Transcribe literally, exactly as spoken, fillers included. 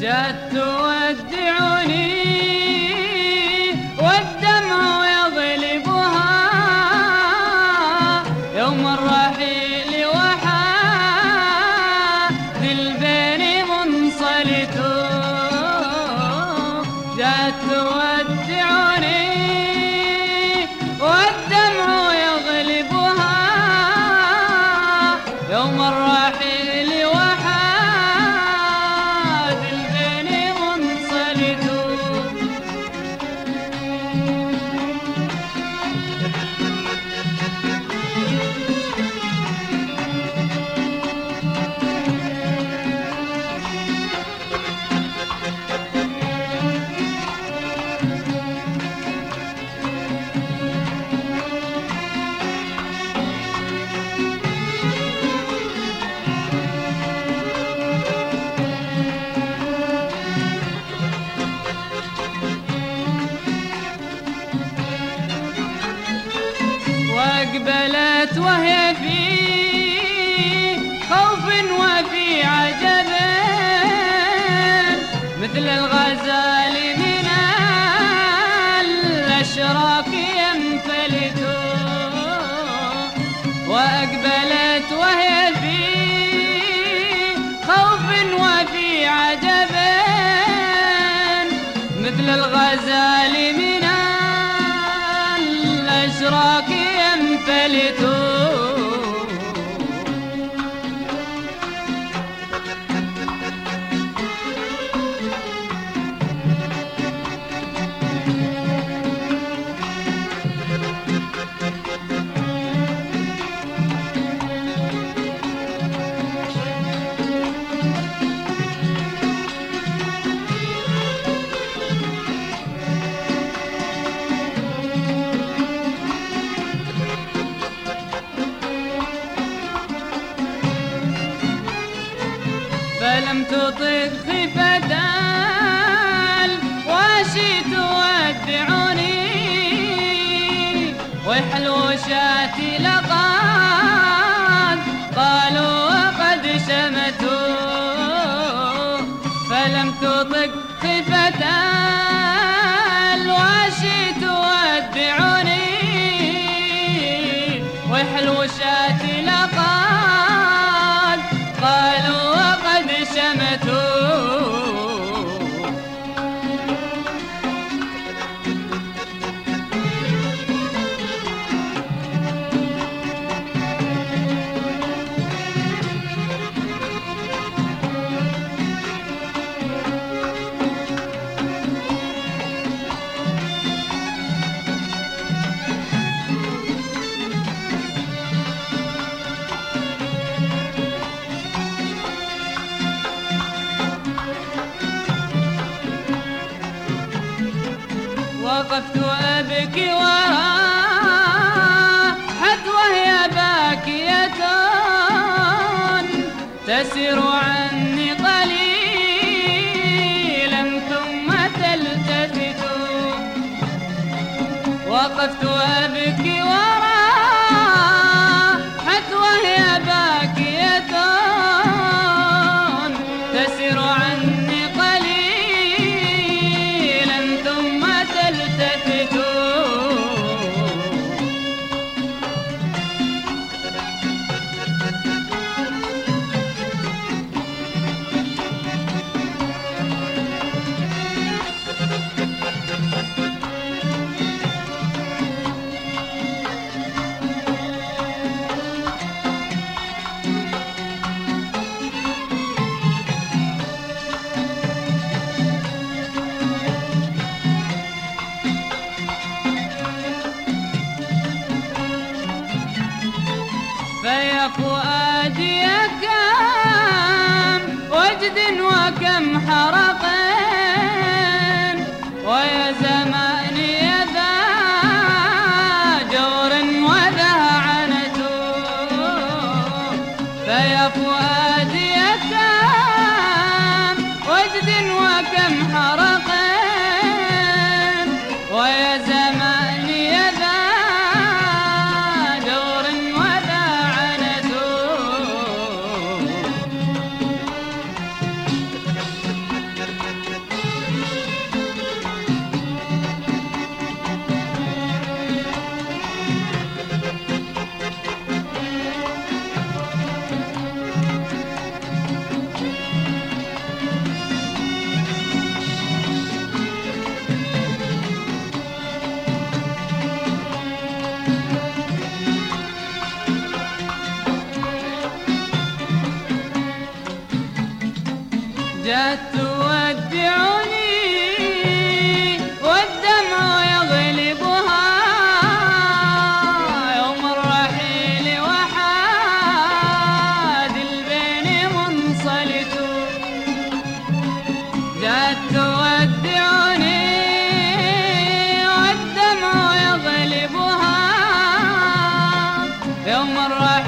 جات تودعني والدمع يضلبها يوم الرحيل وحاد البين منصلت. جات تودعني والدمع يغلبها يوم الرحيل وحاد البين منصلت. واقبلت وهي في خوف وفي عجب مثل الغزال من الأشراك ينفلت. واقبلت وهي في خوف وفي عجب مثل الغزال من الأشراك ينفلت. فلم تطق خفة الواشي تودعني ويحلو شاتي لقد قالوا وقد شمتوا. فلم تطق خفة الواشي تودعني ويحلو شاتي لقد قالوا وقد شمتوا. وقفت أبكي وراحت وهي باكية تسير عني قليلا ثم تلتفت. وقفت أبكي وراحت وهي باكية تسير عني قليلا ثم تلتفت. فيا فؤادي كم وجد وكم حرق ويا زماني ذا جور وذا عنت. فيا فؤادي كم وجد وكم حرق ويا زماني ذا جور وذا عنت. جات تودعني والدمع يغلبها يوم الرحيل وحاد البين منصلت. جات تودعني والدمع يغلبها يوم الرحيل